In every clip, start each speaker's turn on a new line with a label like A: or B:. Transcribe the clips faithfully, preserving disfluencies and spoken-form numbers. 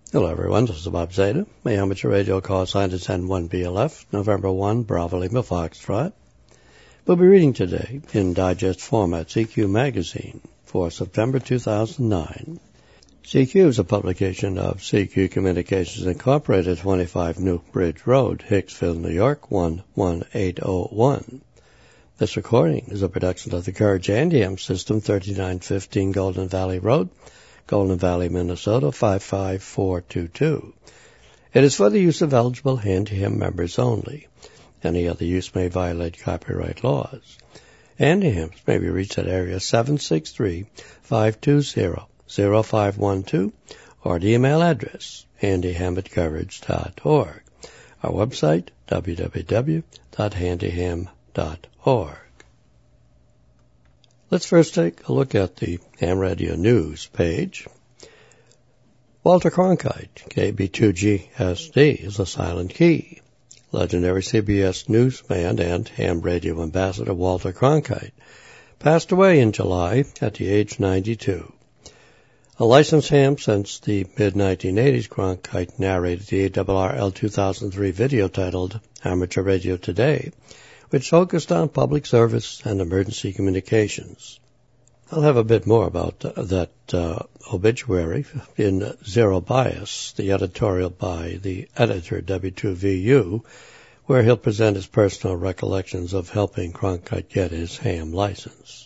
A: Hello everyone, this is Bob Zeta. My amateur radio call sign is N one B L F, November first, Bravo Lima Foxtrot. We'll be reading today in digest format C Q Magazine for September two thousand nine. C Q is a publication of C Q Communications Incorporated, twenty-five New Bridge Road, Hicksville, New York, one one eight oh one. This recording is a production of the Courage Andy Ham System, thirty-nine fifteen Golden Valley Road, Golden Valley, Minnesota, five five four two two. It is for the use of eligible Handy-Ham members only. Any other use may violate copyright laws. Handy-Hams may be reached at area seven six three, five two zero, zero five one two or the email address handyham at courage dot org. Our website, w w w dot handyham dot org. Let's first take a look at the Ham Radio News page. Walter Cronkite, K B two G S D, is a silent key. Legendary C B S newsman and ham radio ambassador Walter Cronkite passed away in July at the age of ninety-two. A licensed ham since the mid nineteen eighties, Cronkite narrated the A R R L two thousand three video titled Amateur Radio Today, which focused on public service and emergency communications. I'll have a bit more about uh, that uh, obituary in Zero Bias, the editorial by the editor, W two V U, where he'll present his personal recollections of helping Cronkite get his ham license.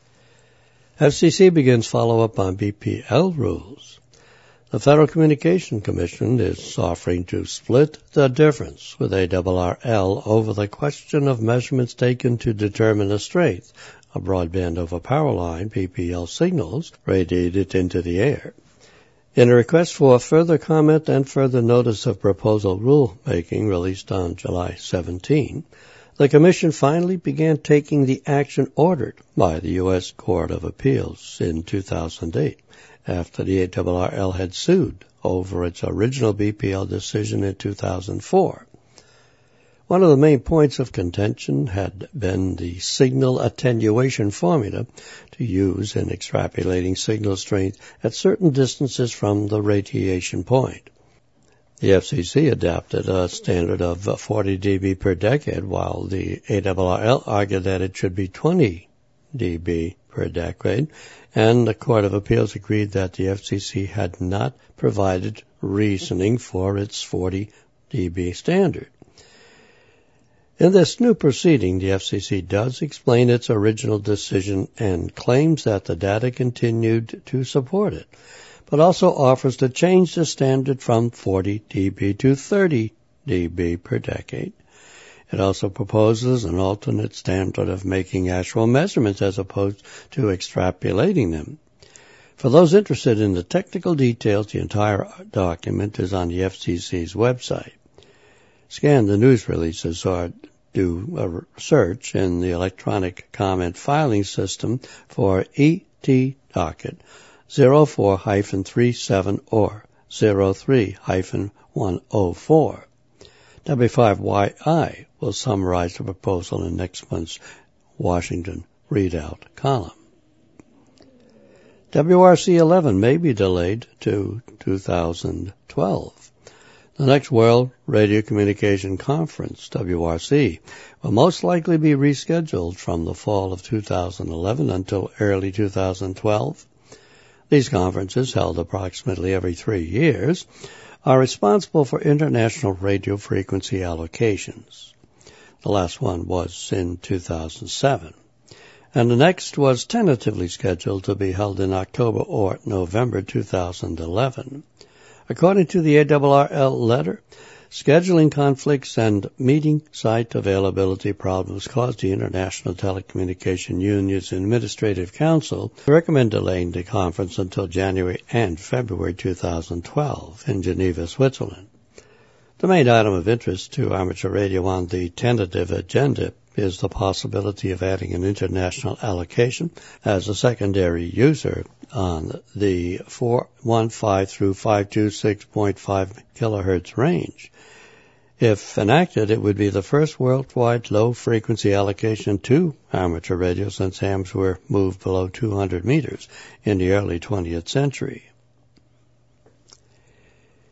A: F C C begins follow-up on B P L rules. The Federal Communications Commission is offering to split the difference with A R R L over the question of measurements taken to determine the strength of broadband over power line B P L signals radiated into the air. In a request for further comment and further notice of proposal rulemaking released on July seventeenth, the Commission finally began taking the action ordered by the U S Court of Appeals in two thousand eight. After the A R R L had sued over its original B P L decision in two thousand four. One of the main points of contention had been the signal attenuation formula to use in extrapolating signal strength at certain distances from the radiation point. The F C C adopted a standard of forty D B per decade, while the A R R L argued that it should be twenty D B per decade, and the Court of Appeals agreed that the F C C had not provided reasoning for its forty D B standard. In this new proceeding, the F C C does explain its original decision and claims that the data continued to support it, but also offers to change the standard from forty D B to thirty D B per decade. It also proposes an alternate standard of making actual measurements as opposed to extrapolating them. For those interested in the technical details, the entire document is on the F C C's website. Scan the news releases or do a search in the electronic comment filing system for E T docket zero four dash thirty-seven or zero three dash one oh four. W five Y I will summarize the proposal in next month's Washington Readout column. W R C eleven may be delayed to two thousand twelve. The next World Radio Communication Conference, W R C, will most likely be rescheduled from the fall of two thousand eleven until early two thousand twelve. These conferences, held approximately every three years, are responsible for international radio frequency allocations. The last one was in two thousand seven, and the next was tentatively scheduled to be held in October or November two thousand eleven. According to the A R R L letter, scheduling conflicts and meeting site availability problems caused the International Telecommunication Union's Administrative Council to recommend delaying the conference until January and February two thousand twelve in Geneva, Switzerland. The main item of interest to amateur radio on the tentative agenda is the possibility of adding an international allocation as a secondary user on the four fifteen through five twenty-six point five kilohertz range. If enacted, it would be the first worldwide low-frequency allocation to amateur radio since hams were moved below two hundred meters in the early twentieth century.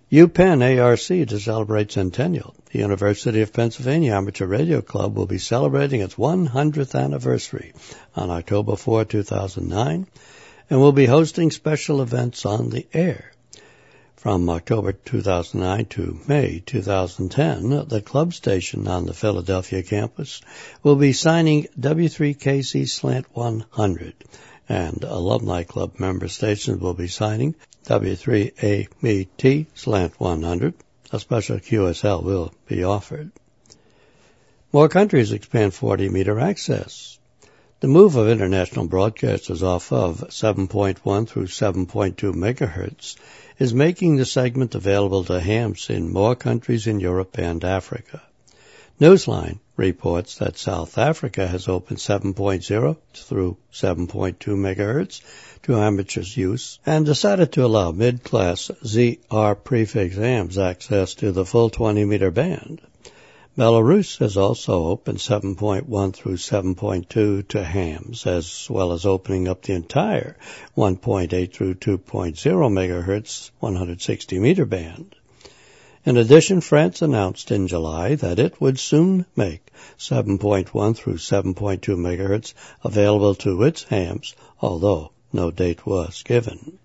A: UPenn A R C to celebrate centennial. The University of Pennsylvania Amateur Radio Club will be celebrating its one hundredth anniversary on October fourth, two thousand nine, and will be hosting special events on the air. From October two thousand nine to May two thousand ten, the club station on the Philadelphia campus will be signing W three K C Slant one hundred, and Alumni Club member stations will be signing W three A M T Slant one hundred. A special Q S L will be offered. More countries expand forty meter access. The move of international broadcasters off of seven point one through seven point two megahertz is making the segment available to hams in more countries in Europe and Africa. Newsline reports that South Africa has opened seven point zero through seven point two megahertz to amateurs' use and decided to allow mid-class Z R prefix hams access to the full twenty meter band. Belarus has also opened seven point one through seven point two to hams, as well as opening up the entire one point eight through two point zero megahertz one hundred sixty meter band. In addition, France announced in July that it would soon make seven point one through seven point two megahertz available to its hams, although no date was given.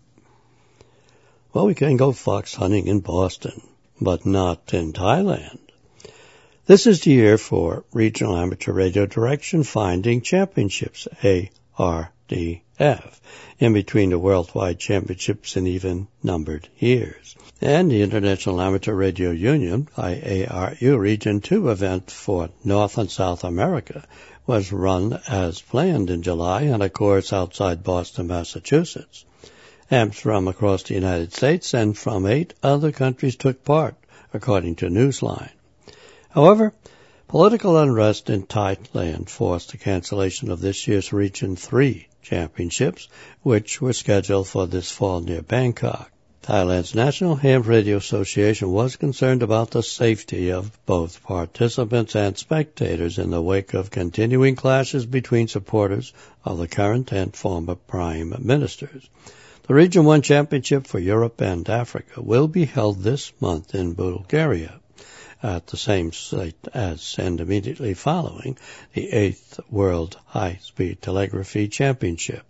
A: Well, we can go fox hunting in Boston, but not in Thailand. This is the year for Regional Amateur Radio Direction Finding Championships, A R D F, in between the Worldwide Championships in even-numbered years. And the International Amateur Radio Union, I A R U Region two event for North and South America was run as planned in July on a course outside Boston, Massachusetts. Hams from across the United States and from eight other countries took part, according to Newsline. However, political unrest in Thailand forced the cancellation of this year's Region three championships, which were scheduled for this fall near Bangkok. Thailand's National Ham Radio Association was concerned about the safety of both participants and spectators in the wake of continuing clashes between supporters of the current and former prime ministers. The Region one Championship for Europe and Africa will be held this month in Bulgaria, at the same site as and immediately following the eighth World High-Speed Telegraphy Championship.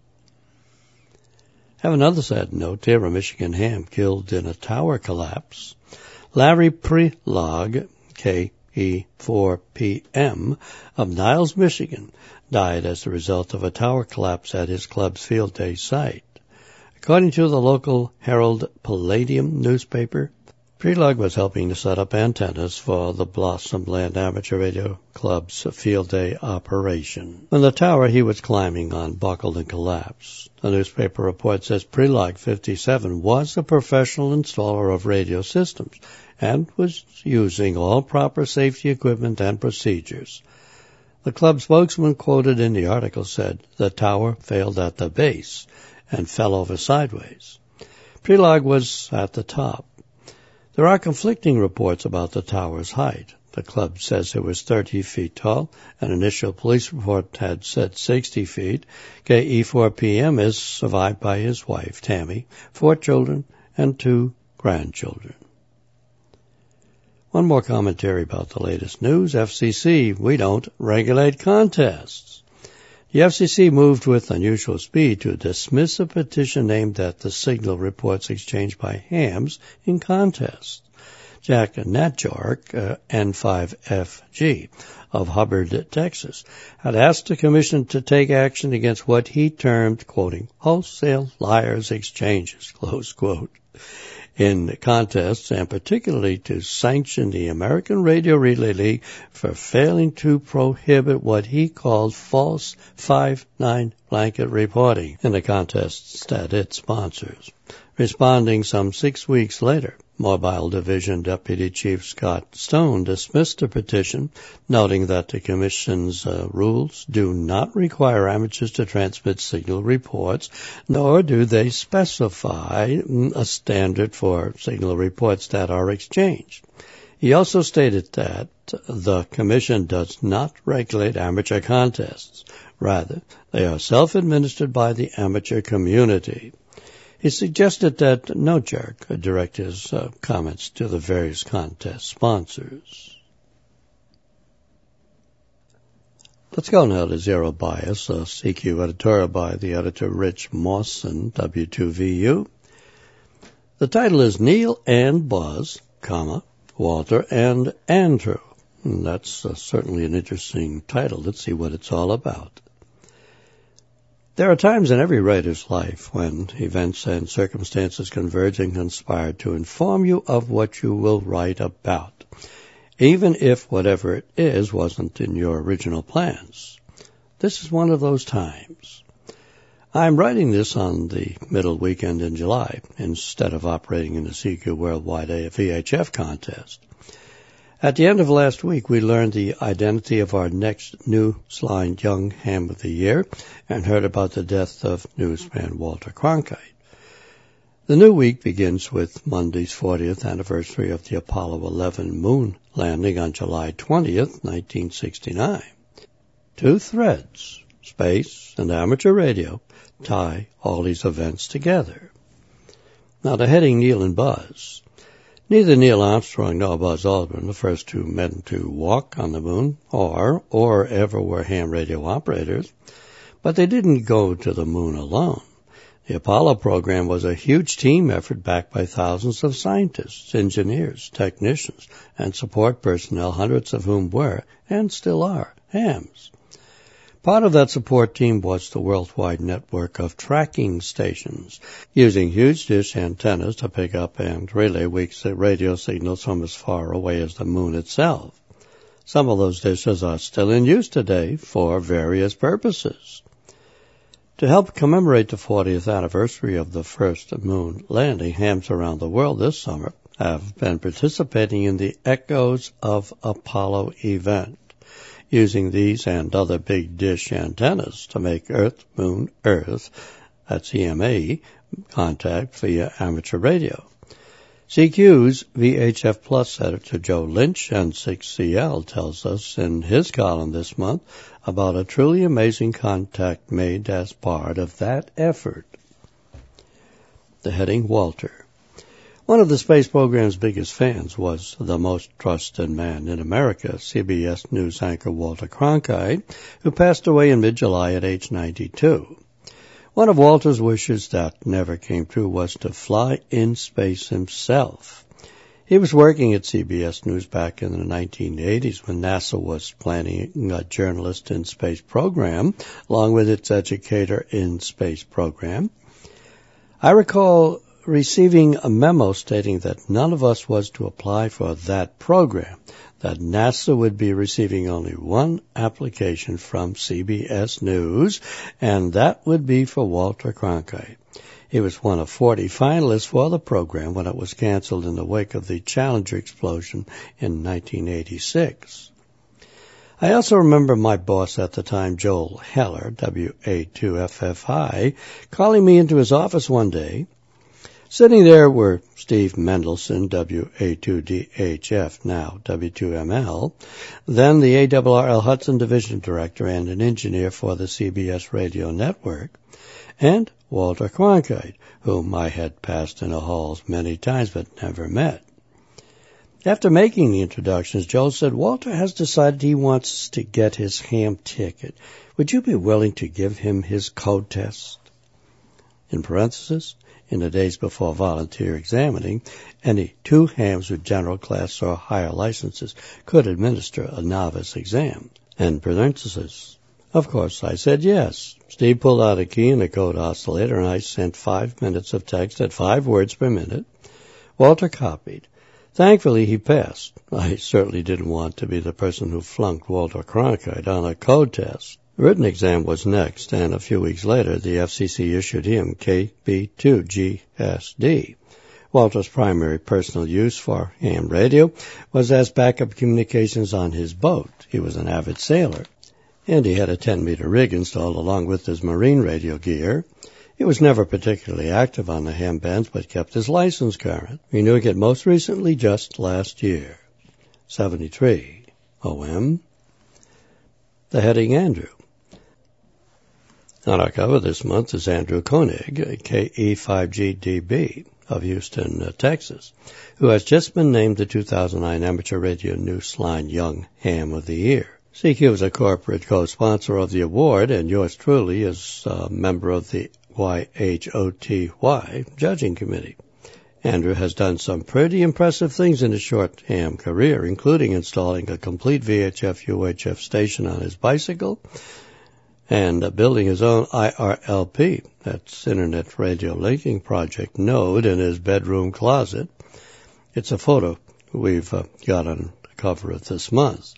A: Have another sad note here, a Michigan ham killed in a tower collapse. Larry Prelog, K E four P M, of Niles, Michigan, died as a result of a tower collapse at his club's field day site. According to the local Herald Palladium newspaper, Prelog was helping to set up antennas for the Blossom Land Amateur Radio Club's field day operation. When the tower he was climbing on buckled and collapsed. The newspaper report says Prelog, fifty-seven, was a professional installer of radio systems and was using all proper safety equipment and procedures. The club spokesman quoted in the article said the tower failed at the base and fell over sideways. Prelog was at the top. There are conflicting reports about the tower's height. The club says it was thirty feet tall. An initial police report had said sixty feet. K E four P M is survived by his wife, Tammy, four children, and two grandchildren. One more commentary about the latest news. F C C, we don't regulate contests. The F C C moved with unusual speed to dismiss a petition aimed at the signal reports exchanged by hams in contests. Jack Natjork, uh, N five F G, of Hubbard, Texas, had asked the Commission to take action against what he termed, quoting, wholesale liars exchanges, close quote, in contests, and particularly to sanction the American Radio Relay League for failing to prohibit what he called false five nine blanket reporting in the contests that it sponsors. Responding some six weeks later, Mobile Division Deputy Chief Scott Stone dismissed the petition, noting that the Commission's uh, rules do not require amateurs to transmit signal reports, nor do they specify a standard for signal reports that are exchanged. He also stated that the Commission does not regulate amateur contests. Rather, they are self-administered by the amateur community. He suggested that No Jerk direct his uh, comments to the various contest sponsors. Let's go now to Zero Bias, a C Q editorial by the editor Rich Mawson, W two V U. The title is Neil and Buzz, comma, Walter and Andrew. And that's uh, certainly an interesting title. Let's see what it's all about. There are times in every writer's life when events and circumstances converge and conspire to inform you of what you will write about, even if whatever it is wasn't in your original plans. This is one of those times. I'm writing this on the middle weekend in July, instead of operating in the C Q Worldwide V H F contest. At the end of last week, we learned the identity of our next New Line Young Ham of the Year and heard about the death of newsman Walter Cronkite. The new week begins with Monday's fortieth anniversary of the Apollo eleven moon landing on July twentieth, nineteen sixty-nine. Two threads, space and amateur radio, tie all these events together. Now, the heading Neil and Buzz. Neither Neil Armstrong nor Buzz Aldrin, the first two men to walk on the moon, or, or ever were ham radio operators, but they didn't go to the moon alone. The Apollo program was a huge team effort backed by thousands of scientists, engineers, technicians, and support personnel, hundreds of whom were, and still are, hams. Part of that support team was the worldwide network of tracking stations, using huge dish antennas to pick up and relay weak radio signals from as far away as the moon itself. Some of those dishes are still in use today for various purposes. To help commemorate the fortieth anniversary of the first moon landing, hams around the world this summer have been participating in the Echoes of Apollo event, using these and other big dish antennas to make Earth, Moon, Earth, that's E M A, contact via amateur radio. C Q's V H F Plus editor Joe Lynch, N six C L, tells us in his column this month about a truly amazing contact made as part of that effort. The heading Walter. One of the space program's biggest fans was the most trusted man in America, C B S News anchor Walter Cronkite, who passed away in mid-July at age ninety-two. One of Walter's wishes that never came true was to fly in space himself. He was working at C B S News back in the nineteen eighties when NASA was planning a journalist in space program, along with its educator in space program. I recall receiving a memo stating that none of us was to apply for that program, that NASA would be receiving only one application from C B S News, and that would be for Walter Cronkite. He was one of forty finalists for the program when it was canceled in the wake of the Challenger explosion in nineteen eighty-six. I also remember my boss at the time, Joel Heller, W A two F F I, calling me into his office one day. Sitting there were Steve Mendelson, W A two D H F, now W two M L, then the A R R L Hudson Division Director and an engineer for the C B S Radio Network, and Walter Cronkite, whom I had passed in the halls many times but never met. After making the introductions, Joel said, "Walter has decided he wants to get his ham ticket. Would you be willing to give him his code test?" In parentheses, in the days before volunteer examining, any two hams with general class or higher licenses could administer a novice exam. End parentheses. Of course, I said yes. Steve pulled out a key and a code oscillator, and I sent five minutes of text at five words per minute. Walter copied. Thankfully, he passed. I certainly didn't want to be the person who flunked Walter Cronkite on a code test. The written exam was next, and a few weeks later, the F C C issued him K B two G S D. Walter's primary personal use for ham radio was as backup communications on his boat. He was an avid sailor, and he had a ten-meter rig installed along with his marine radio gear. He was never particularly active on the ham bands, but kept his license current, renewing it most recently just last year. seventy-three. O M. The heading Andrew. On our cover this month is Andrew Koenig, K E five G D B of Houston, uh, Texas, who has just been named the two thousand nine Amateur Radio Newsline Young Ham of the Year. C Q is a corporate co-sponsor of the award, and yours truly is a member of the Y H O T Y judging committee. Andrew has done some pretty impressive things in his short ham career, including installing a complete V H F U H F station on his bicycle and uh, building his own I R L P, that's Internet Radio Linking Project node, in his bedroom closet. It's a photo we've uh, got on the cover of this month.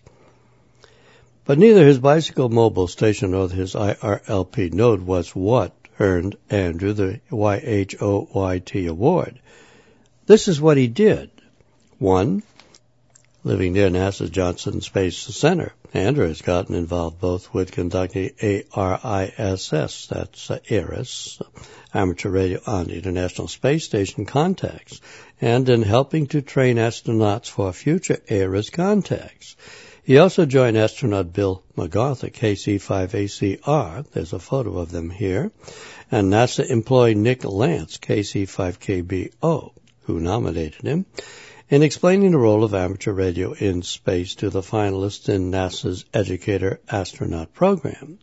A: But neither his bicycle mobile station nor his I R L P node was what earned Andrew the Y H O Y T award. This is what he did. One, living near NASA's Johnson Space Center, Andrew has gotten involved both with conducting A R I S S, that's uh, A R I S, Amateur Radio on the International Space Station contacts, and in helping to train astronauts for future A R I S contacts. He also joined astronaut Bill McArthur, K C five A C R, there's a photo of them here, and NASA employee Nick Lance, K C five K B O, who nominated him, in explaining the role of amateur radio in space to the finalists in NASA's Educator Astronaut program.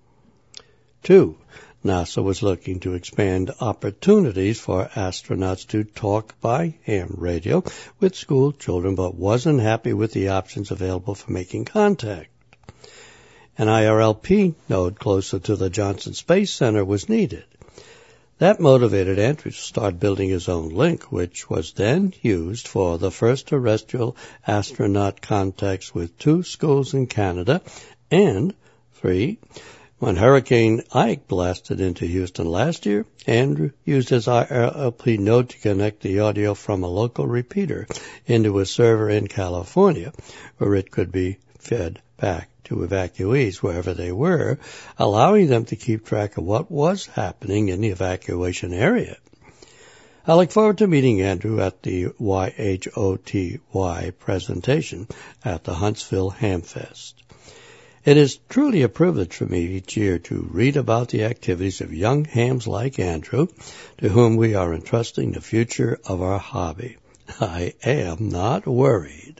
A: Two, NASA was looking to expand opportunities for astronauts to talk by ham radio with school children, but wasn't happy with the options available for making contact. An I R L P node closer to the Johnson Space Center was needed. That motivated Andrew to start building his own link, which was then used for the first terrestrial astronaut contacts with two schools in Canada. And three, when Hurricane Ike blasted into Houston last year, Andrew used his I R L P node to connect the audio from a local repeater into a server in California, where it could be fed back to evacuees wherever they were, allowing them to keep track of what was happening in the evacuation area. I look forward to meeting Andrew at the Y H O T Y presentation at the Huntsville Hamfest. It is truly a privilege for me each year to read about the activities of young hams like Andrew, to whom we are entrusting the future of our hobby. I am not worried.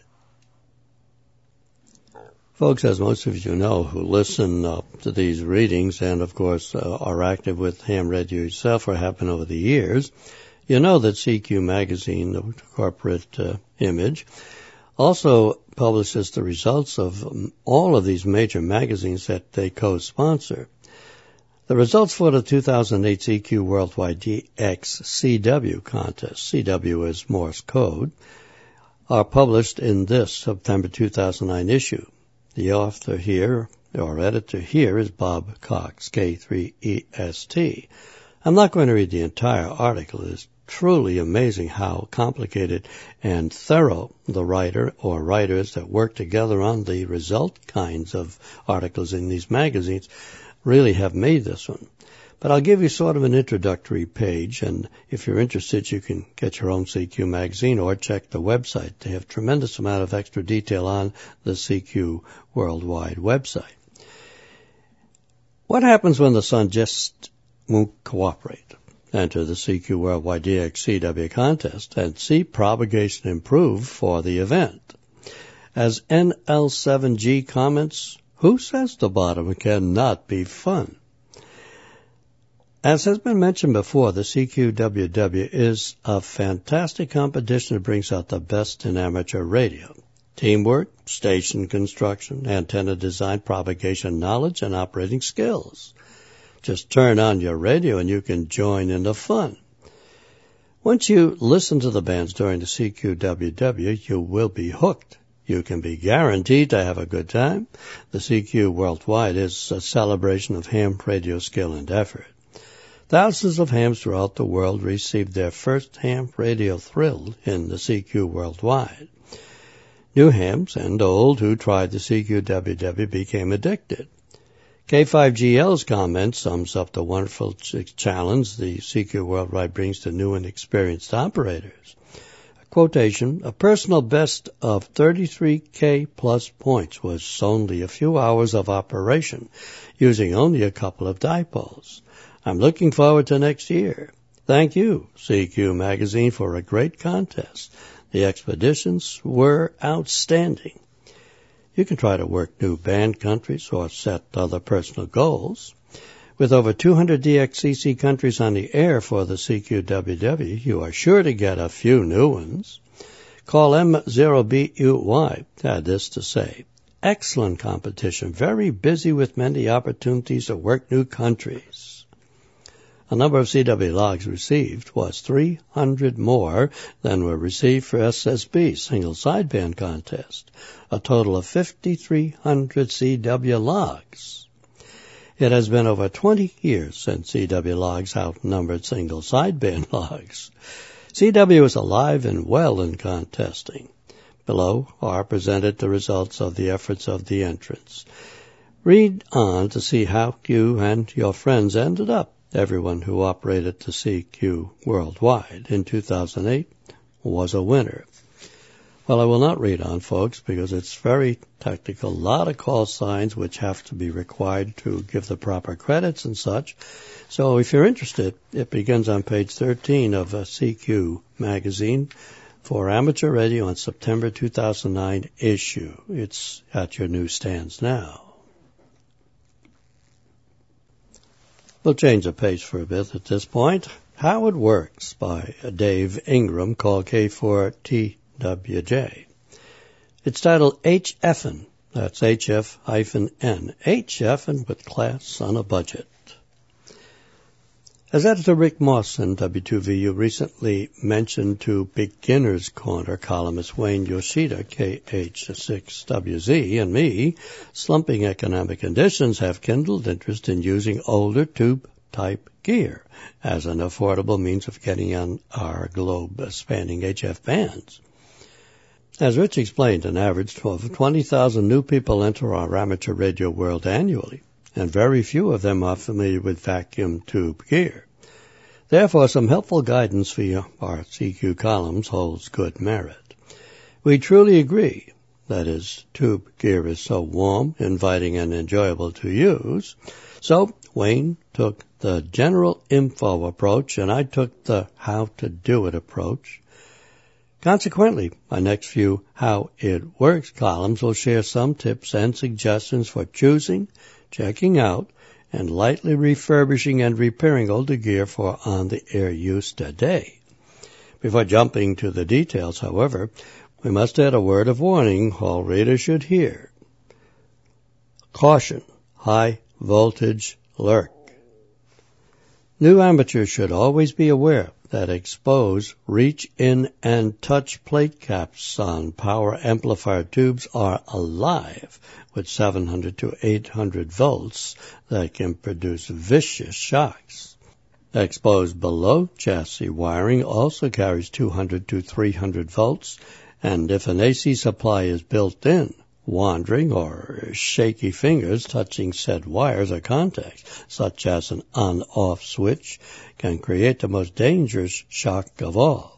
A: Folks, as most of you know who listen uh, to these readings and, of course, uh, are active with ham radio yourself or have been over the years, you know that C Q Magazine, the corporate uh, image, also publishes the results of um, all of these major magazines that they co-sponsor. The results for the two thousand eight C Q Worldwide D X C W contest, C W is Morse code, are published in this September two thousand nine issue. The author here, or editor here, is Bob Cox, K three E S T. I'm not going to read the entire article. It is truly amazing how complicated and thorough the writer or writers that work together on the result kinds of articles in these magazines really have made this one. But I'll give you sort of an introductory page, and if you're interested, you can get your own C Q magazine or check the website. They have a tremendous amount of extra detail on the C Q Worldwide website. What happens when the sun just won't cooperate? Enter the C Q Worldwide D X C W contest and see propagation improve for the event. As N L seven G comments, who says the bottom cannot be fun? As has been mentioned before, the C Q W W is a fantastic competition that brings out the best in amateur radio. Teamwork, station construction, antenna design, propagation knowledge, and operating skills. Just turn on your radio and you can join in the fun. Once you listen to the bands during the C Q W W, you will be hooked. You can be guaranteed to have a good time. The C Q Worldwide is a celebration of ham radio skill and effort. Thousands of hams throughout the world received their first ham radio thrill in the C Q Worldwide. New hams and old who tried the C Q W W became addicted. K five G L's comment sums up the wonderful ch- challenge the C Q Worldwide brings to new and experienced operators. quotation, a personal best of thirty-three K plus points was only a few hours of operation, using only a couple of dipoles. I'm looking forward to next year. Thank you, C Q Magazine, for a great contest. The expeditions were outstanding. You can try to work new band countries or set other personal goals. With over two hundred D X C C countries on the air for the C Q W W, you are sure to get a few new ones. Call M zero B U Y had this to say. Excellent competition, very busy with many opportunities to work new countries. A number of C W logs received was three hundred more than were received for S S B, single sideband contest, a total of five thousand three hundred C W logs. It has been over twenty years since C W logs outnumbered single sideband logs. C W is alive and well in contesting. Below are presented the results of the efforts of the entrants. Read on to see how you and your friends ended up. Everyone who operated the C Q worldwide in two thousand eight was a winner. Well, I will not read on, folks, because it's very technical. A lot of call signs which have to be required to give the proper credits and such. So if you're interested, it begins on page thirteen of a C Q magazine for amateur radio on September two thousand nine issue. It's at your newsstands now. We'll change the pace for a bit at this point. How It Works by Dave Ingram, called K four T W J. It's titled H F N. That's H F N. H F N with class on a budget. As editor Rick Moss in W two V U recently mentioned to Beginner's Corner columnist Wayne Yoshida, K H six W Z, and me, slumping economic conditions have kindled interest in using older tube-type gear as an affordable means of getting on our globe-spanning H F bands. As Rich explained, an average of twenty thousand new people enter our amateur radio world annually, and very few of them are familiar with vacuum tube gear. Therefore, some helpful guidance via our C Q columns holds good merit. We truly agree, that is, tube gear is so warm, inviting, and enjoyable to use. So Wayne took the general info approach, and I took the how-to-do-it approach. Consequently, my next few How It Works columns will share some tips and suggestions for choosing, checking out, and lightly refurbishing and repairing older gear for on-the-air use today. Before jumping to the details, however, we must add a word of warning all readers should hear. Caution, high voltage lurk. New amateurs should always be aware that exposed reach-in and touch plate caps on power amplifier tubes are alive with seven hundred to eight hundred volts that can produce vicious shocks. Exposed below chassis wiring also carries two hundred to three hundred volts, and if an A C supply is built in, wandering or shaky fingers touching said wires or contacts, such as an on-off switch, can create the most dangerous shock of all.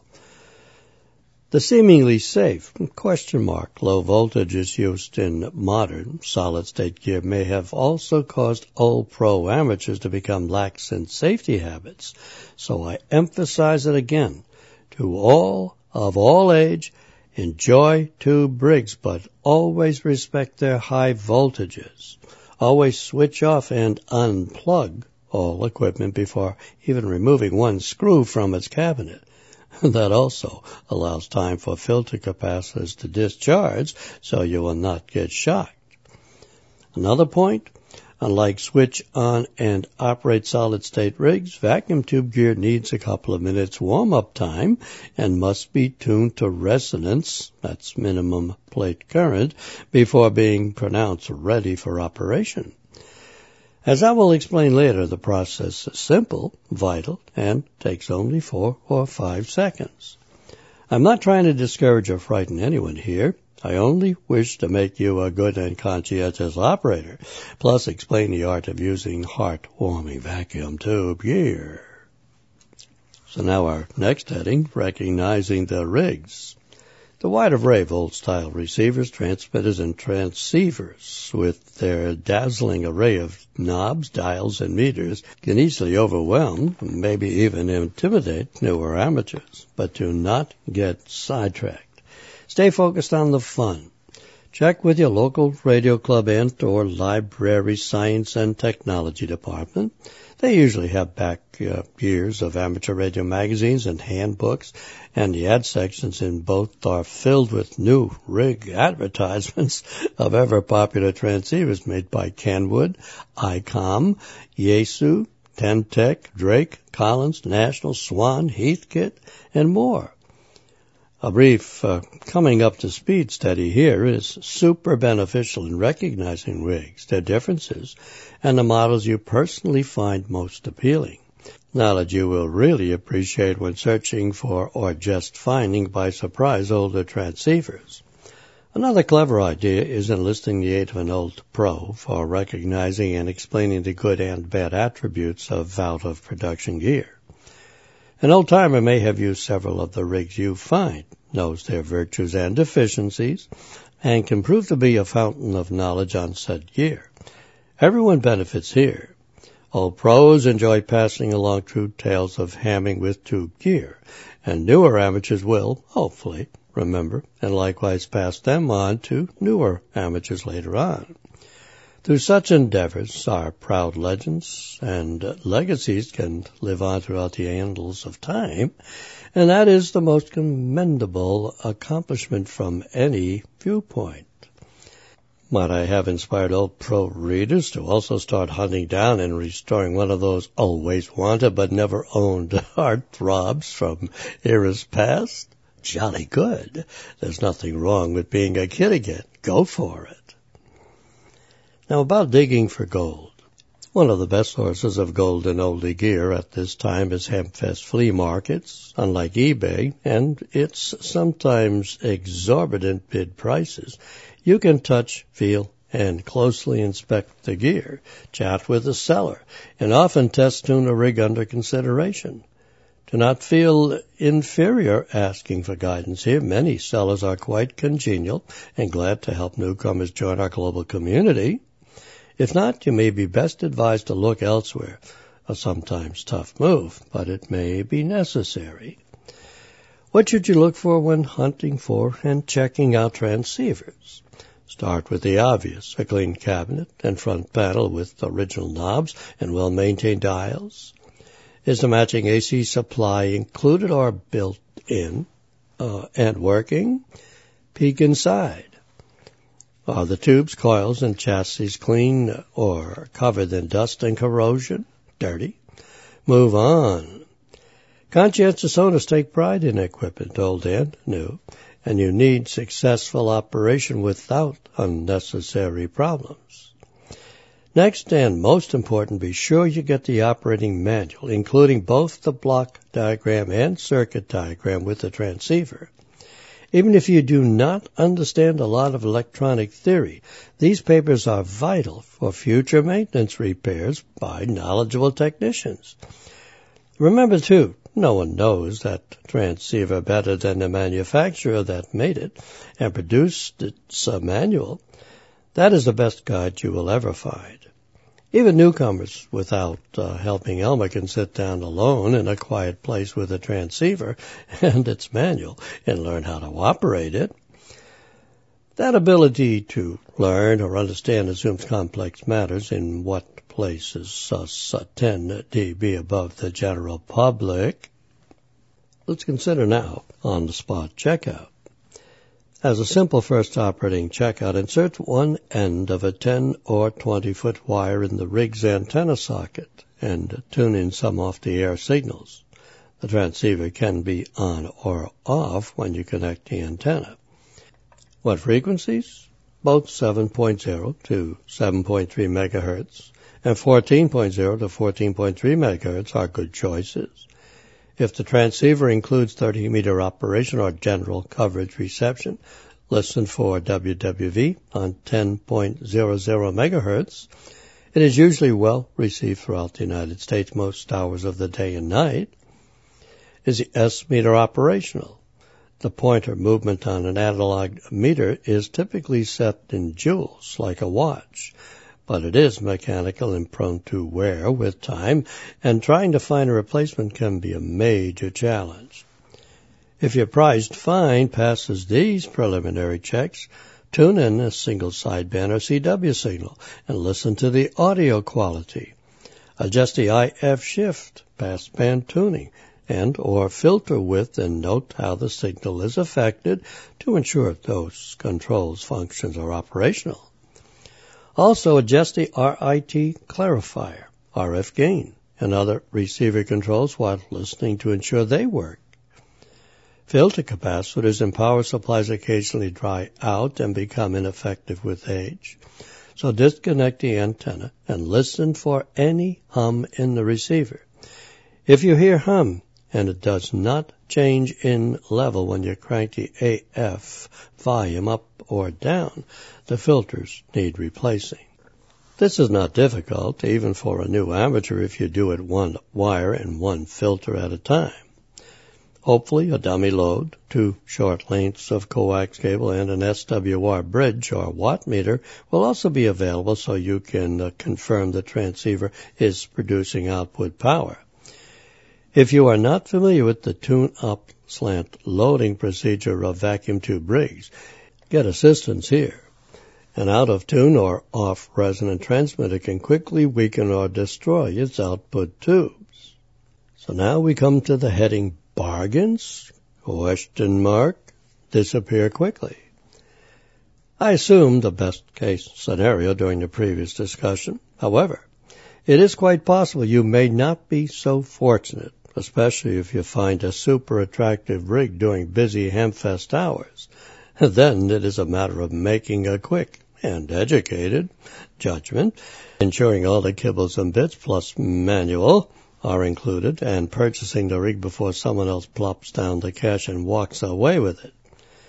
A: The seemingly safe, question mark, low voltages used in modern solid-state gear may have also caused old pro amateurs to become lax in safety habits. So I emphasize it again. To all, of all age, enjoy tube rigs, but always respect their high voltages. Always switch off and unplug all equipment before even removing one screw from its cabinet. That also allows time for filter capacitors to discharge so you will not get shocked. Another point, unlike switch on and operate solid-state rigs, vacuum tube gear needs a couple of minutes warm-up time and must be tuned to resonance, that's minimum plate current, before being pronounced ready for operation. As I will explain later, the process is simple, vital, and takes only four or five seconds. I'm not trying to discourage or frighten anyone here. I only wish to make you a good and conscientious operator, plus explain the art of using heart-warming vacuum tube gear. So now our next heading, recognizing the rigs. The wide array of old-style receivers, transmitters, and transceivers with their dazzling array of knobs, dials, and meters can easily overwhelm, maybe even intimidate newer amateurs. But do not get sidetracked. Stay focused on the fun. Check with your local radio club and or library science and technology department. They usually have back uh, years of amateur radio magazines and handbooks, and the ad sections in both are filled with new rig advertisements of ever-popular transceivers made by Kenwood, ICOM, Yaesu, Temtec, Drake, Collins, National, Swan, Heathkit, and more. A brief uh, coming up to speed study here is super beneficial in recognizing rigs, their differences, and the models you personally find most appealing. Knowledge you will really appreciate when searching for or just finding by surprise older transceivers. Another clever idea is enlisting the aid of an old pro for recognizing and explaining the good and bad attributes of out-of-production gear. An old-timer may have used several of the rigs you find, knows their virtues and deficiencies, and can prove to be a fountain of knowledge on said gear. Everyone benefits here. Old pros enjoy passing along true tales of hamming with tube gear, and newer amateurs will, hopefully, remember and likewise pass them on to newer amateurs later on. Through such endeavors, our proud legends and legacies can live on throughout the annals of time, and that is the most commendable accomplishment from any viewpoint. Might I have inspired old pro readers to also start hunting down and restoring one of those always wanted but never owned heartthrobs from eras past? Jolly good. There's nothing wrong with being a kid again. Go for it. Now about digging for gold. One of the best sources of gold and oldie gear at this time is Hempfest flea markets, unlike eBay, and its sometimes exorbitant bid prices. You can touch, feel, and closely inspect the gear, chat with the seller, and often test tune a rig under consideration. Do not feel inferior asking for guidance here. Many sellers are quite congenial and glad to help newcomers join our global community. If not, you may be best advised to look elsewhere. A sometimes tough move, but it may be necessary. What should you look for when hunting for and checking out transceivers? Start with the obvious, a clean cabinet and front panel with original knobs and well-maintained dials. Is the matching A C supply included or built in uh, and working? Peek inside. Are the tubes, coils, and chassis clean or covered in dust and corrosion? Dirty? Move on. Conscientious owners take pride in equipment, old and new, and you need successful operation without unnecessary problems. Next, and most important, be sure you get the operating manual, including both the block diagram and circuit diagram with the transceiver. Even if you do not understand a lot of electronic theory, these papers are vital for future maintenance repairs by knowledgeable technicians. Remember, too, no one knows that transceiver better than the manufacturer that made it and produced its uh, manual. That is the best guide you will ever find. Even newcomers without uh, helping Elmer can sit down alone in a quiet place with a transceiver and its manual and learn how to operate it. That ability to learn or understand assumes complex matters in what places us uh, ten dB above the general public. Let's consider now on-the-spot checkout. As a simple first operating checkout, insert one end of a ten or twenty foot wire in the rig's antenna socket and tune in some off-the-air signals. The transceiver can be on or off when you connect the antenna. What frequencies? Both seven point zero to seven point three megahertz and fourteen point zero to fourteen point three megahertz are good choices. If the transceiver includes thirty meter operation or general coverage reception, listen for W W V on ten point zero zero megahertz. It is usually well received throughout the United States most hours of the day and night. Is the S-meter operational? The pointer movement on an analog meter is typically set in joules, like a watch, but it is mechanical and prone to wear with time, and trying to find a replacement can be a major challenge. If your prized find passes these preliminary checks, tune in a single sideband or C W signal and listen to the audio quality. Adjust the I F shift, passband tuning, and or filter width and note how the signal is affected to ensure those controls functions are operational. Also adjust the R I T clarifier, R F gain, and other receiver controls while listening to ensure they work. Filter capacitors and power supplies occasionally dry out and become ineffective with age. So disconnect the antenna and listen for any hum in the receiver. If you hear hum and it does not change in level when you crank the A F volume up or down, the filters need replacing. This is not difficult, even for a new amateur, if you do it one wire and one filter at a time. Hopefully a dummy load, two short lengths of coax cable, and an S W R bridge or watt meter will also be available so you can uh, confirm the transceiver is producing output power. If you are not familiar with the tune-up slant loading procedure of vacuum tube rigs, get assistance here. An out-of-tune or off-resonant transmitter can quickly weaken or destroy its output tubes. So now we come to the heading bargains, question mark, disappear quickly. I assumed the best-case scenario during the previous discussion. However, it is quite possible you may not be so fortunate, especially if you find a super attractive rig during busy Hamfest hours. Then it is a matter of making a quick and educated judgment, ensuring all the kibbles and bits plus manual are included, and purchasing the rig before someone else plops down the cash and walks away with it.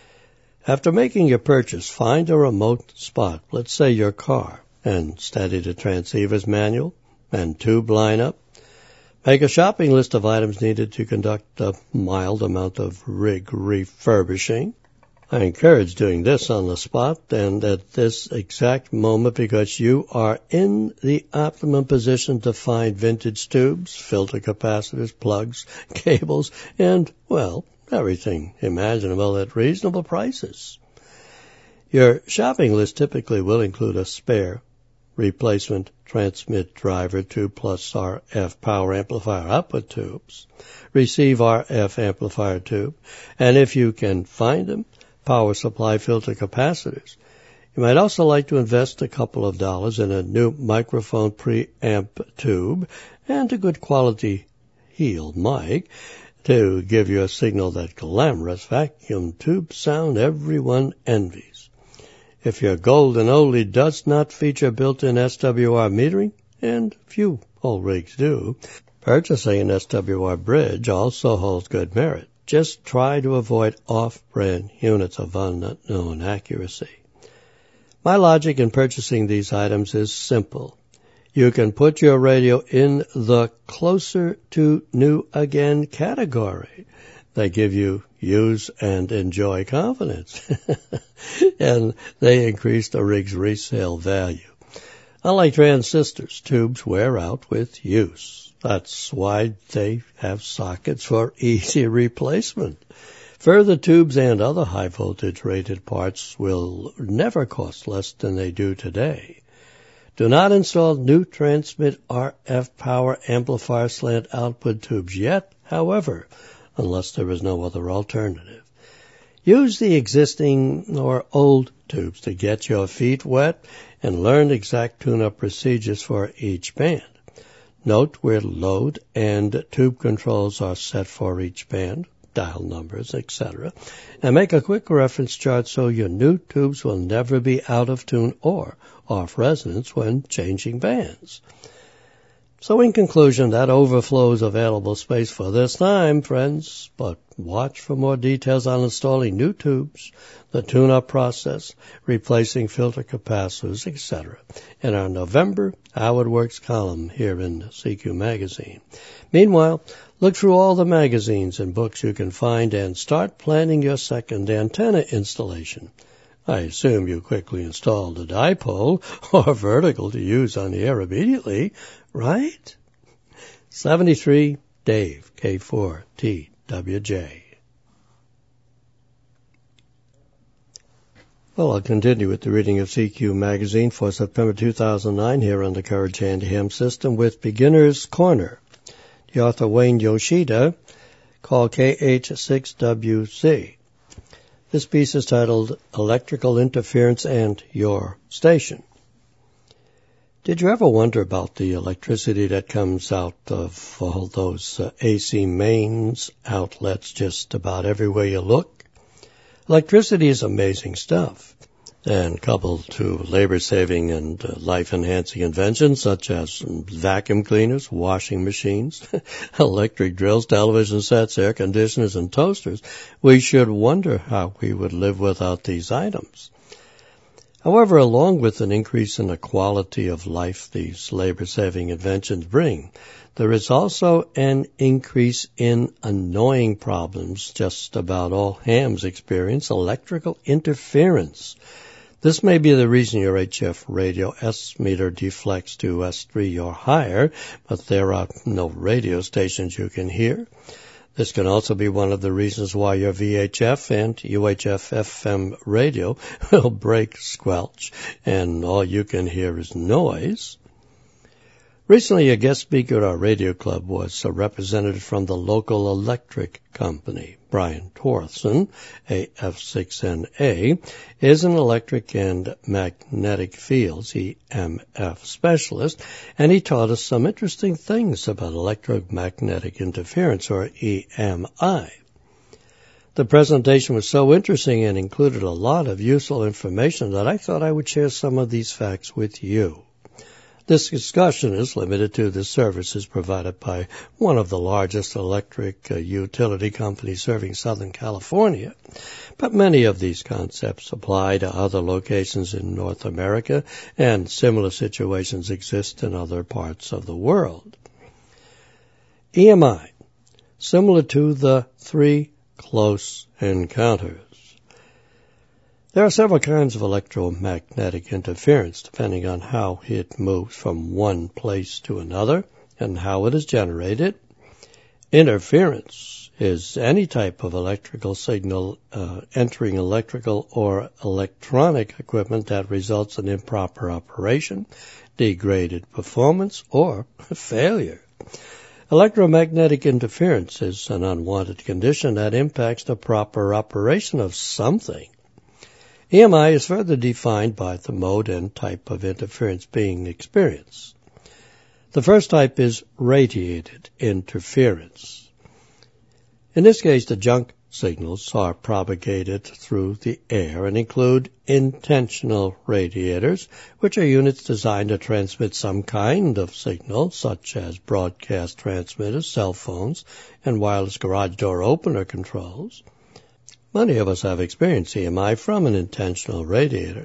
A: After making your purchase, find a remote spot, let's say your car, and study the transceiver's manual and tube lineup. Make a shopping list of items needed to conduct a mild amount of rig refurbishing. I encourage doing this on the spot and at this exact moment because you are in the optimum position to find vintage tubes, filter capacitors, plugs, cables, and, well, everything imaginable at reasonable prices. Your shopping list typically will include a spare replacement transmit driver tube plus R F power amplifier output tubes, receive R F amplifier tube, and if you can find them, power supply filter capacitors. You might also like to invest a couple of dollars in a new microphone preamp tube and a good quality heel mic to give you a signal that glamorous vacuum tube sound everyone envies. If your golden oldie does not feature built-in S W R metering, and few old rigs do, purchasing an S W R bridge also holds good merit. Just try to avoid off-brand units of unknown accuracy. My logic in purchasing these items is simple. You can put your radio in the closer to new again category. They give you use and enjoy confidence, and they increase the rig's resale value. Unlike transistors, tubes wear out with use. That's why they have sockets for easy replacement. Further, tubes and other high-voltage rated parts will never cost less than they do today. Do not install new transmit R F power amplifier slant output tubes yet, however, unless there is no other alternative. Use the existing or old tubes to get your feet wet and learn exact tune-up procedures for each band. Note where load and tube controls are set for each band, dial numbers, et cetera, and make a quick reference chart so your new tubes will never be out of tune or off resonance when changing bands. So in conclusion, that overflows available space for this time, friends, but watch for more details on installing new tubes, the tune-up process, replacing filter capacitors, et cetera in our November How It Works column here in C Q Magazine. Meanwhile, look through all the magazines and books you can find and start planning your second antenna installation. I assume you quickly installed a dipole or vertical to use on the air immediately, right? seventy-three Dave, K four T W J. Well, I'll continue with the reading of C Q Magazine for September two thousand nine here on the Courage Hand Ham System with Beginner's Corner. The author Wayne Yoshida, called K H six W C. This piece is titled Electrical Interference and Your Station. Did you ever wonder about the electricity that comes out of all those uh, A C mains outlets just about everywhere you look? Electricity is amazing stuff, and coupled to labor-saving and uh, life-enhancing inventions such as vacuum cleaners, washing machines, electric drills, television sets, air conditioners, and toasters, we should wonder how we would live without these items. However, along with an increase in the quality of life these labor-saving inventions bring, there is also an increase in annoying problems just about all hams experience, electrical interference. This may be the reason your H F radio S meter deflects to S three or higher, but there are no radio stations you can hear. This can also be one of the reasons why your V H F and U H F F M radio will break, squelch, and all you can hear is noise. Recently, a guest speaker at our radio club was a representative from the local electric company. Brian Torson, A F six N A, is an electric and magnetic fields, E M F, specialist, and he taught us some interesting things about electromagnetic interference, or E M I. The presentation was so interesting and included a lot of useful information that I thought I would share some of these facts with you. This discussion is limited to the services provided by one of the largest electric uh, utility companies serving Southern California, but many of these concepts apply to other locations in North America, and similar situations exist in other parts of the world. E M I, similar to the three close encounters. There are several kinds of electromagnetic interference, depending on how it moves from one place to another and how it is generated. Interference is any type of electrical signal uh, entering electrical or electronic equipment that results in improper operation, degraded performance, or failure. Electromagnetic interference is an unwanted condition that impacts the proper operation of something. E M I is further defined by the mode and type of interference being experienced. The first type is radiated interference. In this case, the junk signals are propagated through the air and include intentional radiators, which are units designed to transmit some kind of signal, such as broadcast transmitters, cell phones, and wireless garage door opener controls. Many of us have experienced E M I from an intentional radiator.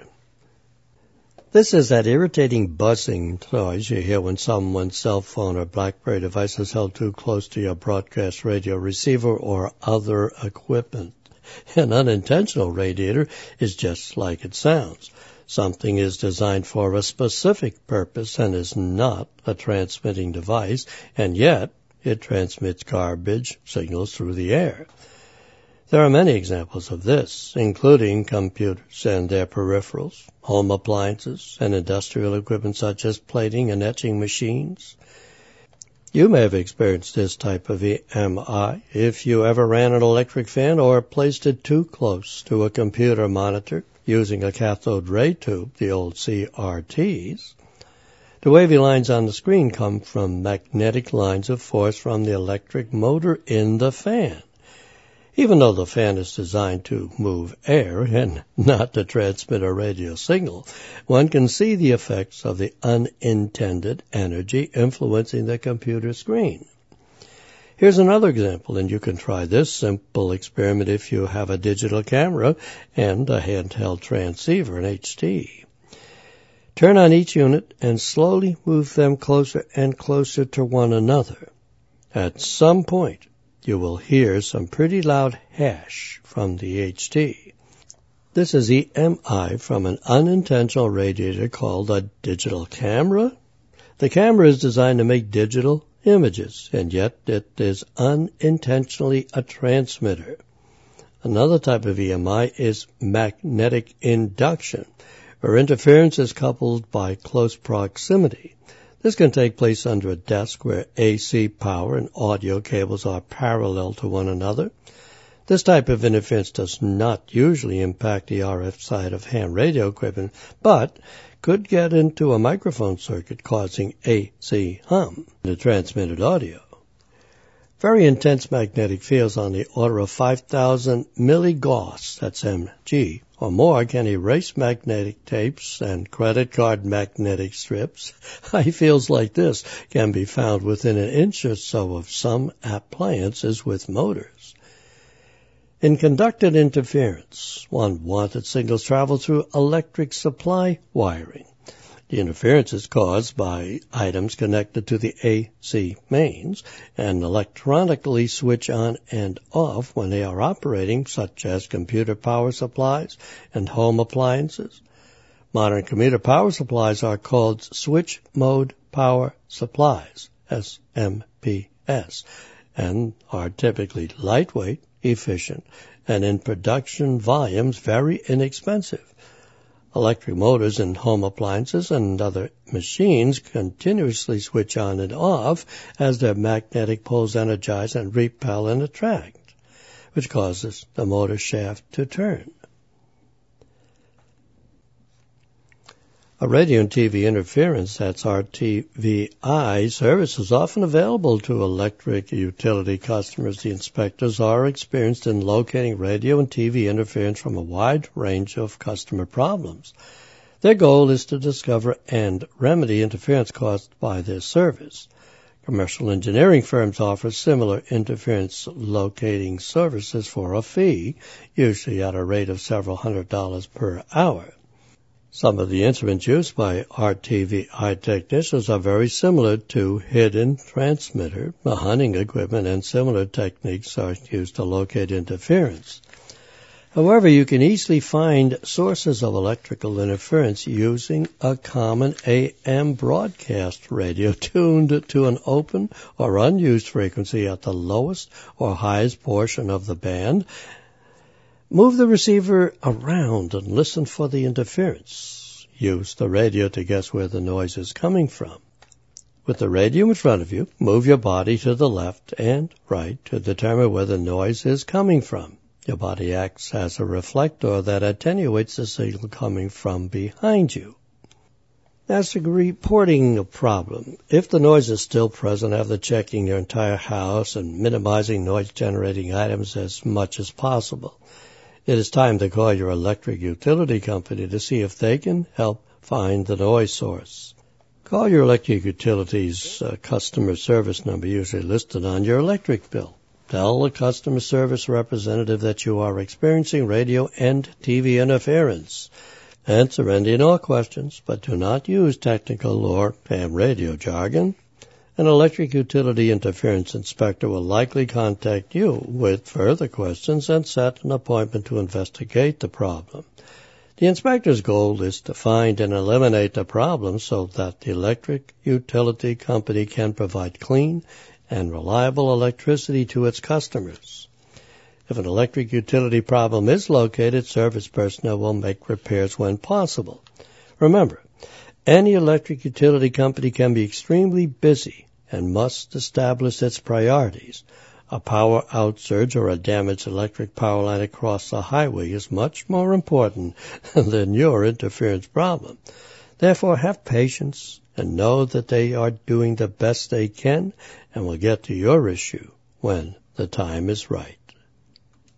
A: This is that irritating buzzing noise you hear when someone's cell phone or BlackBerry device is held too close to your broadcast radio receiver or other equipment. An unintentional radiator is just like it sounds. Something is designed for a specific purpose and is not a transmitting device, and yet it transmits garbage signals through the air. There are many examples of this, including computers and their peripherals, home appliances, and industrial equipment such as plating and etching machines. You may have experienced this type of E M I if you ever ran an electric fan or placed it too close to a computer monitor using a cathode ray tube, the old C R Ts. The wavy lines on the screen come from magnetic lines of force from the electric motor in the fan. Even though the fan is designed to move air and not to transmit a radio signal, one can see the effects of the unintended energy influencing the computer screen. Here's another example, and you can try this simple experiment if you have a digital camera and a handheld transceiver, an H T. Turn on each unit and slowly move them closer and closer to one another. At some point, you will hear some pretty loud hash from the H T. This is E M I from an unintentional radiator called a digital camera. The camera is designed to make digital images, and yet it is unintentionally a transmitter. Another type of E M I is magnetic induction, where interference is coupled by close proximity. This can take place under a desk where A C power and audio cables are parallel to one another. This type of interference does not usually impact the R F side of ham radio equipment, but could get into a microphone circuit causing A C hum in the transmitted audio. Very intense magnetic fields on the order of five thousand milligauss, that's M G, or more can erase magnetic tapes and credit card magnetic strips. High fields like this can be found within an inch or so of some appliances with motors. In conducted interference, unwanted signals travel through electric supply wiring. The interference is caused by items connected to the A C mains and electronically switch on and off when they are operating, such as computer power supplies and home appliances. Modern computer power supplies are called switch mode power supplies, S M P S, and are typically lightweight, efficient, and in production volumes very inexpensive. Electric motors in home appliances and other machines continuously switch on and off as their magnetic poles energize and repel and attract, which causes the motor shaft to turn. A radio and T V interference, that's R T V I, service is often available to electric utility customers. The inspectors are experienced in locating radio and T V interference from a wide range of customer problems. Their goal is to discover and remedy interference caused by their service. Commercial engineering firms offer similar interference locating services for a fee, usually at a rate of several hundred dollars per hour. Some of the instruments used by R T V I technicians are very similar to hidden transmitter, hunting equipment, and similar techniques are used to locate interference. However, you can easily find sources of electrical interference using a common A M broadcast radio tuned to an open or unused frequency at the lowest or highest portion of the band. Move the receiver around and listen for the interference. Use the radio to guess where the noise is coming from. With the radio in front of you, move your body to the left and right to determine where the noise is coming from. Your body acts as a reflector that attenuates the signal coming from behind you. As to reporting a problem, if the noise is still present after checking your entire house and minimizing noise-generating items as much as possible, it is time to call your electric utility company to see if they can help find the noise source. Call your electric utility's uh, customer service number usually listed on your electric bill. Tell the customer service representative that you are experiencing radio and T V interference. Answer any and all questions, but do not use technical or ham radio jargon. An electric utility interference inspector will likely contact you with further questions and set an appointment to investigate the problem. The inspector's goal is to find and eliminate the problem so that the electric utility company can provide clean and reliable electricity to its customers. If an electric utility problem is located, service personnel will make repairs when possible. Remember, any electric utility company can be extremely busy and must establish its priorities. A power outsurge or a damaged electric power line across the highway is much more important than your interference problem. Therefore, have patience and know that they are doing the best they can and will get to your issue when the time is right.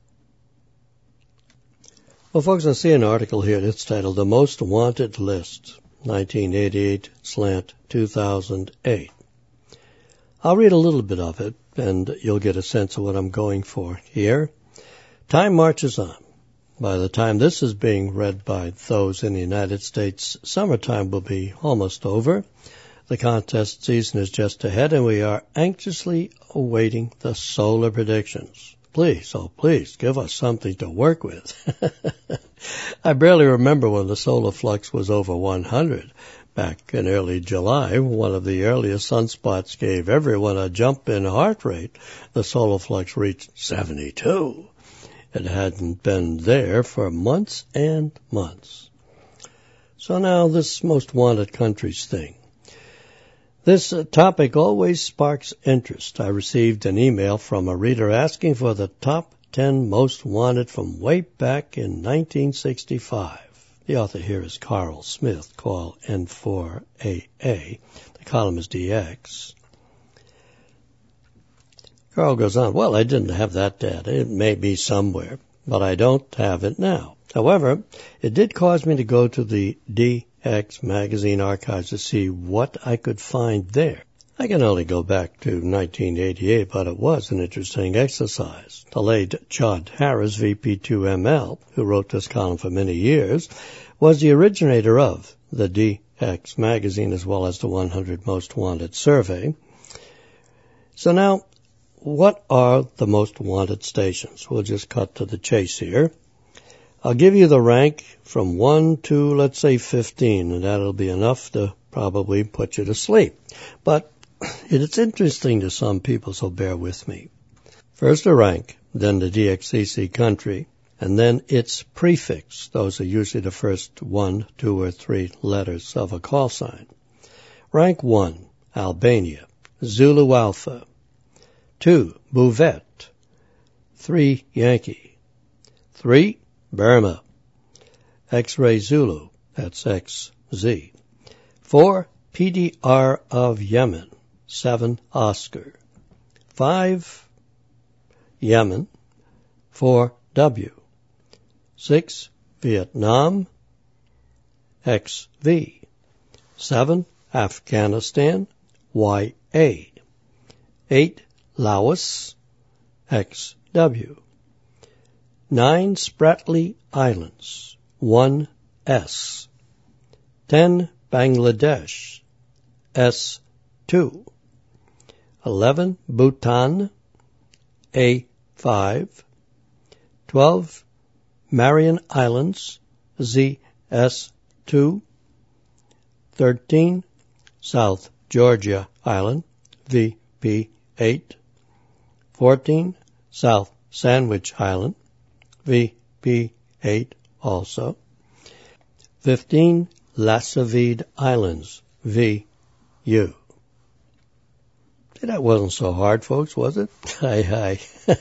A: Well, folks, I see an article here that's titled The Most Wanted List, nineteen eighty-eight slant two thousand eight. I'll read a little bit of it, and you'll get a sense of what I'm going for here. Time marches on. By the time this is being read by those in the United States, summertime will be almost over. The contest season is just ahead, and we are anxiously awaiting the solar predictions. Please, oh please, give us something to work with. I barely remember when the solar flux was over one hundred. Back in early July, one of the earliest sunspots gave everyone a jump in heart rate. The solar flux reached seventy-two. It hadn't been there for months and months. So now this most wanted countries thing. This uh, topic always sparks interest. I received an email from a reader asking for the top ten most wanted from way back in nineteen sixty-five. The author here is Carl Smith, call N four A A. The column is D X. Carl goes on, well, I didn't have that data. It may be somewhere, but I don't have it now. However, it did cause me to go to the D X magazine archives to see what I could find there. I can only go back to nineteen eighty-eight, but it was an interesting exercise. The late Chad Harris, V P two M L, who wrote this column for many years, was the originator of the D X magazine as well as the one hundred Most Wanted survey. So now, what are the most wanted stations? We'll just cut to the chase here. I'll give you the rank from one to, let's say, fifteen, and that'll be enough to probably put you to sleep. But it's interesting to some people, so bear with me. First the rank, then the D X C C country, and then its prefix. Those are usually the first one, two, or three letters of a call sign. Rank one, Albania, Zulu Alpha. Two, Bouvet. Three, Yankee. Three, Burma. X-Ray Zulu, that's X Z. Four, P D R of Yemen. Seven, Oscar. Five, Yemen. Four, W. Six, Vietnam. X V. Seven, Afghanistan. Y A. Eight, Laos. X W. Nine, Spratly Islands. One, S. Ten, Bangladesh. S two. Eleven, Bhutan. A five. Twelve, Marian Islands. Z S two. Thirteen, South Georgia Island. V P eight. Fourteen, South Sandwich Island. V P eight also. Fifteen, Lassavide Islands. V U. That wasn't so hard, folks, was it? Hi, hi.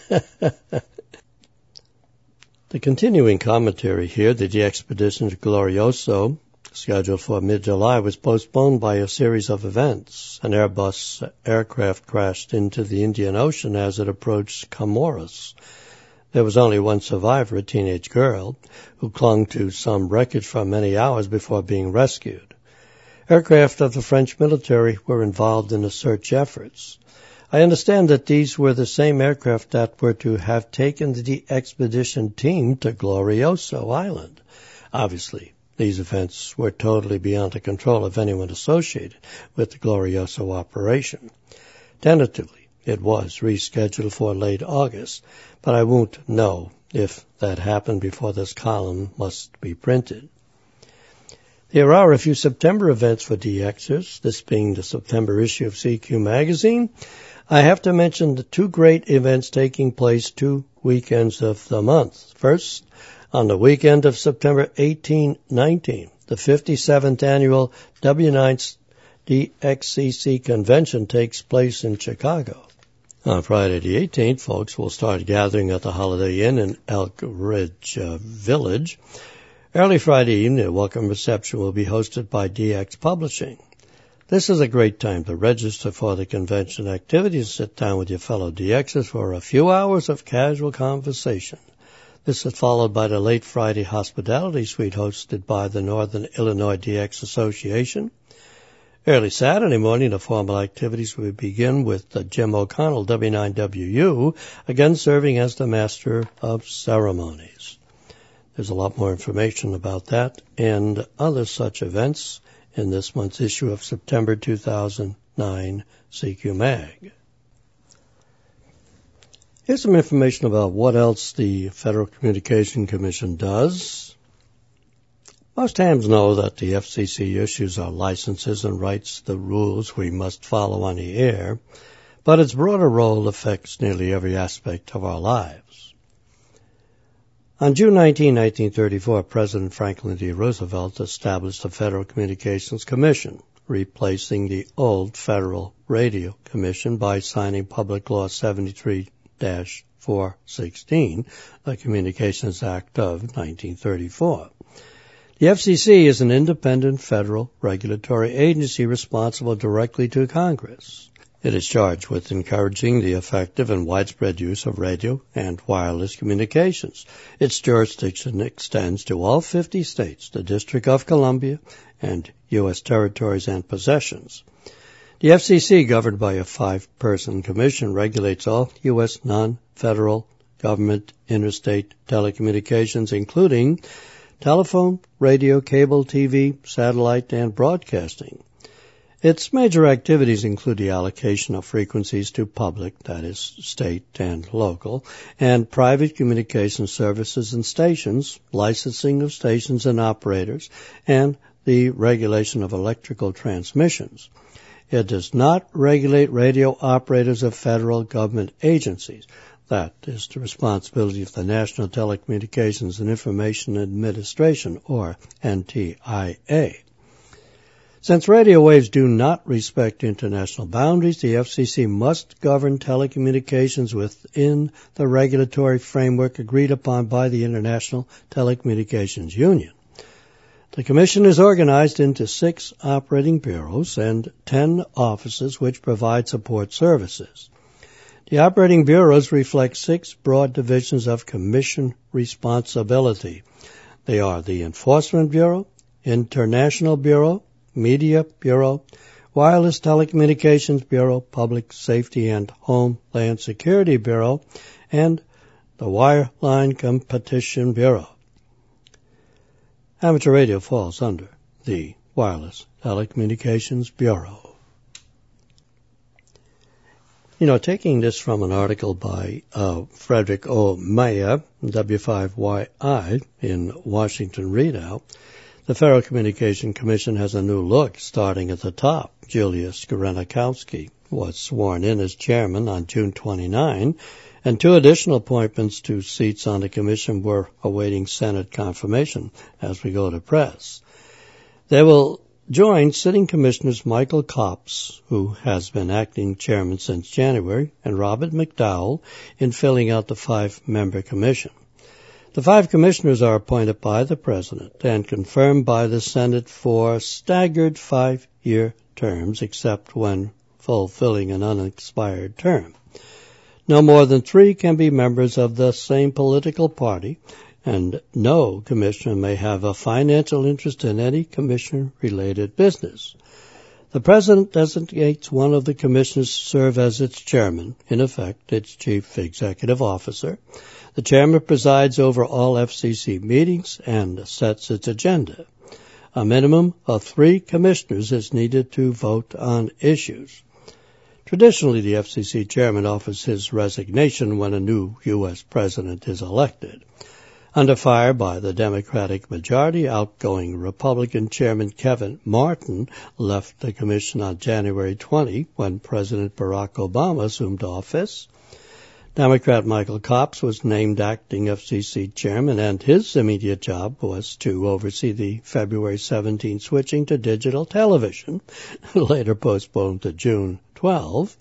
A: The continuing commentary here, that the expedition to Glorioso, scheduled for mid-July, was postponed by a series of events. An Airbus aircraft crashed into the Indian Ocean as it approached Comoros. There was only one survivor, a teenage girl, who clung to some wreckage for many hours before being rescued. Aircraft of the French military were involved in the search efforts. I understand that these were the same aircraft that were to have taken the expedition team to Glorioso Island. Obviously, these events were totally beyond the control of anyone associated with the Glorioso operation. Tentatively, it was rescheduled for late August, but I won't know if that happened before this column must be printed. There are a few September events for D Xers, this being the September issue of C Q magazine. I have to mention the two great events taking place two weekends of the month. First, on the weekend of September eighteen nineteen, the fifty-seventh annual W nine D X C C convention takes place in Chicago. On Friday the eighteenth, folks will start gathering at the Holiday Inn in Elk Ridge uh, Village. Early Friday evening, a welcome reception will be hosted by D X Publishing. This is a great time to register for the convention activities and sit down with your fellow D Xers for a few hours of casual conversation. This is followed by the late Friday hospitality suite hosted by the Northern Illinois D X Association. Early Saturday morning, the formal activities will begin with uh, Jim O'Connell, W nine W U, again serving as the Master of Ceremonies. There's a lot more information about that and other such events in this month's issue of September two thousand nine C Q Mag. Here's some information about what else the Federal Communications Commission does. Most hams know that the F C C issues our licenses and writes the rules we must follow on the air, but its broader role affects nearly every aspect of our lives. On June nineteenth, nineteen thirty-four, President Franklin D. Roosevelt established the Federal Communications Commission, replacing the old Federal Radio Commission by signing Public Law seventy-three dash four sixteen, the Communications Act of nineteen thirty-four. The F C C is an independent federal regulatory agency responsible directly to Congress. It is charged with encouraging the effective and widespread use of radio and wireless communications. Its jurisdiction extends to all fifty states, the District of Columbia, and U S territories and possessions. The F C C, governed by a five-person commission, regulates all U S non-federal government interstate telecommunications, including telephone, radio, cable, T V, satellite, and broadcasting. Its major activities include the allocation of frequencies to public, that is, state and local, and private communication services and stations, licensing of stations and operators, and the regulation of electrical transmissions. It does not regulate radio operators of federal government agencies. That is the responsibility of the National Telecommunications and Information Administration, or N T I A. Since radio waves do not respect international boundaries, the F C C must govern telecommunications within the regulatory framework agreed upon by the International Telecommunications Union. The Commission is organized into six operating bureaus and ten offices which provide support services. The operating bureaus reflect six broad divisions of Commission responsibility. They are the Enforcement Bureau, International Bureau, Media Bureau, Wireless Telecommunications Bureau, Public Safety and Homeland Security Bureau, and the Wireline Competition Bureau. Amateur radio falls under the Wireless Telecommunications Bureau. You know, taking this from an article by uh, Frederick O. Mayer, W five Y I, in Washington Readout, the Federal Communications Commission has a new look starting at the top. Julius Gerenikowski was sworn in as chairman on June twenty-ninth, and two additional appointments to seats on the commission were awaiting Senate confirmation as we go to press. They will join sitting commissioners Michael Copps, who has been acting chairman since January, and Robert McDowell in filling out the five-member commission. The five commissioners are appointed by the President and confirmed by the Senate for staggered five-year terms, except when fulfilling an unexpired term. No more than three can be members of the same political party, and no commissioner may have a financial interest in any commission-related business. The President designates one of the commissioners to serve as its chairman, in effect, its chief executive officer. The chairman presides over all F C C meetings and sets its agenda. A minimum of three commissioners is needed to vote on issues. Traditionally, the F C C chairman offers his resignation when a new U S president is elected. Under fire by the Democratic majority, outgoing Republican Chairman Kevin Martin left the commission on January twentieth when President Barack Obama assumed office. Democrat Michael Copps was named acting F C C chairman, and his immediate job was to oversee the February seventeenth switching to digital television, later postponed to June twelfth.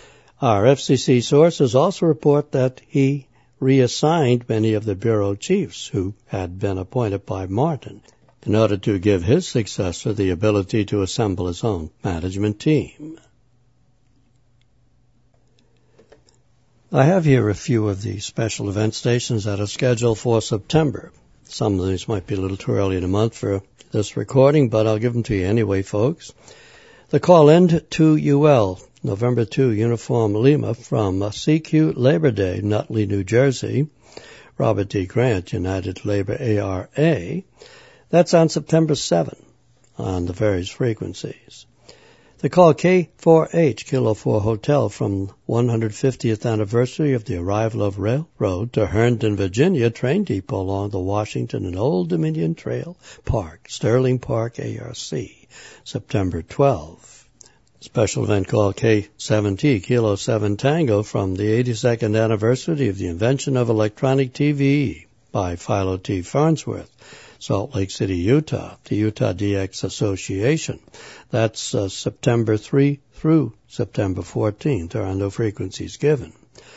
A: Our F C C sources also report that he reassigned many of the bureau chiefs who had been appointed by Martin in order to give his successor the ability to assemble his own management team. I have here a few of the special event stations that are scheduled for September. Some of these might be a little too early in the month for this recording, but I'll give them to you anyway, folks. The call End to U L, November second, Uniform Lima from C Q Labor Day, Nutley, New Jersey. Robert D. Grant, United Labor A R A. That's on September seventh on the various frequencies. The call K four H, Kilo four Hotel, from one hundred fiftieth anniversary of the arrival of railroad to Herndon, Virginia, train depot along the Washington and Old Dominion Trail Park, Sterling Park, A R C, September twelfth. Special event call K seven T, Kilo seven Tango, from the eighty-second anniversary of the invention of electronic T V by Philo T. Farnsworth, Salt Lake City, Utah, the Utah D X Association. That's uh, September third through September fourteenth. There are no frequencies given.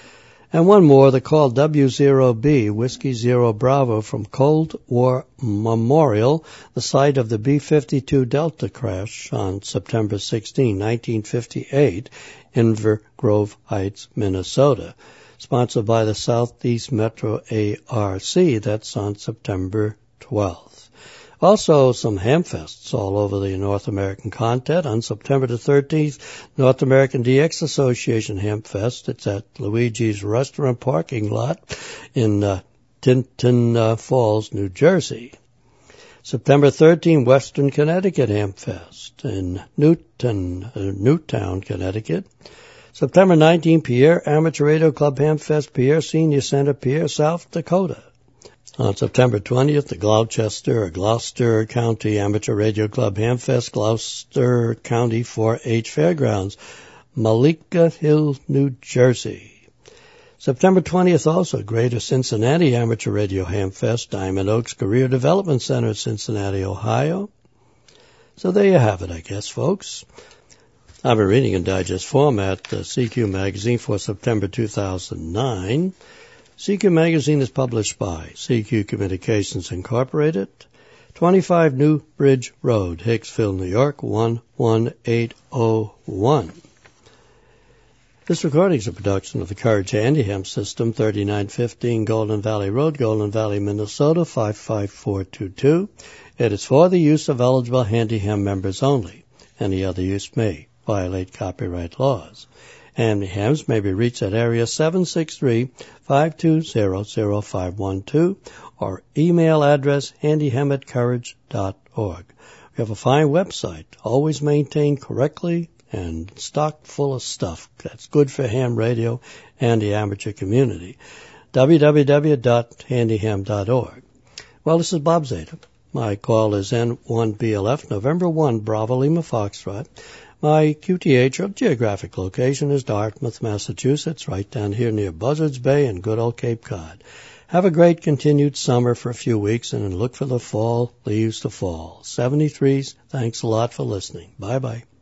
A: And one more, the call W zero B, Whiskey Zero Bravo, from Cold War Memorial, the site of the B fifty-two Delta crash on September sixteenth, nineteen fifty-eight, in Grove Heights, Minnesota. Sponsored by the Southeast Metro A R C. That's on September twelfth. Also, some hamfests all over the North American continent. On September the thirteenth, North American D X Association Hamfest. It's at Luigi's Restaurant parking lot in uh, Tinton uh, Falls, New Jersey. September thirteenth, Western Connecticut Hamfest in Newton, uh, Newtown, Connecticut. September nineteenth, Pierre Amateur Radio Club Hamfest, Pierre Senior Center, Pierre, South Dakota. On September twentieth, the Gloucester, Gloucester County Amateur Radio Club Hamfest, Gloucester County four H Fairgrounds, Malika Hill, New Jersey. September twentieth also, Greater Cincinnati Amateur Radio Hamfest, Diamond Oaks Career Development Center, Cincinnati, Ohio. So there you have it, I guess, folks. I've been reading in digest format the C Q magazine for September two thousand nine. C Q magazine is published by C Q Communications Incorporated, twenty-five New Bridge Road, Hicksville, New York, one one eight oh one. This recording is a production of the Courage Handy-Ham System, thirty-nine fifteen Golden Valley Road, Golden Valley, Minnesota, five five four two two. It is for the use of eligible Handy-Ham members only. Any other use may violate copyright laws. Handy-Hams may be reached at area seven six three, five two zero, zero five one two or email address handyham at courage dot org. We have a fine website, always maintained correctly and stocked full of stuff that's good for ham radio and the amateur community. w w w dot handyham dot org. Well, this is Bob Zeta. My call is N one B L F, November first, Bravo Lima Foxtrot. My Q T H, or geographic location, is Dartmouth, Massachusetts, right down here near Buzzards Bay and good old Cape Cod. Have a great continued summer for a few weeks and then look for the fall leaves to fall. seventy-threes, thanks a lot for listening. Bye-bye.